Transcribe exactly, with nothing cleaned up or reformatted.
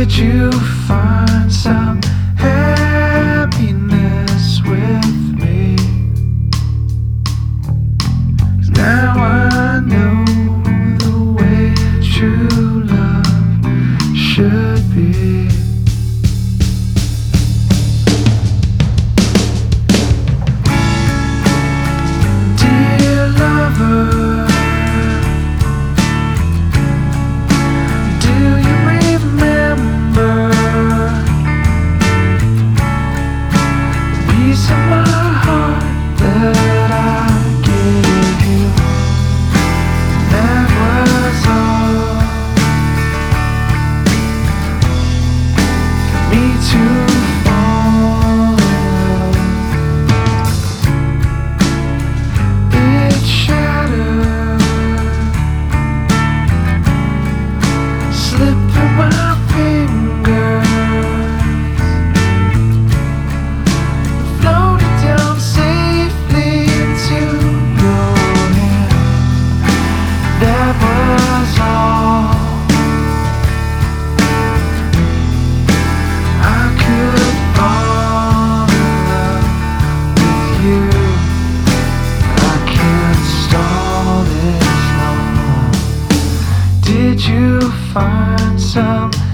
Did you find some happiness with me? 'Cause now I know the way true love should be. Dear lover, do you remember the piece of my heart that I gave you? That was all for me to fall in love. It shattered, slipped through my fingers, floated down safely into your hand. That was all I could fall in love with you. I can't stall this long. Did you find some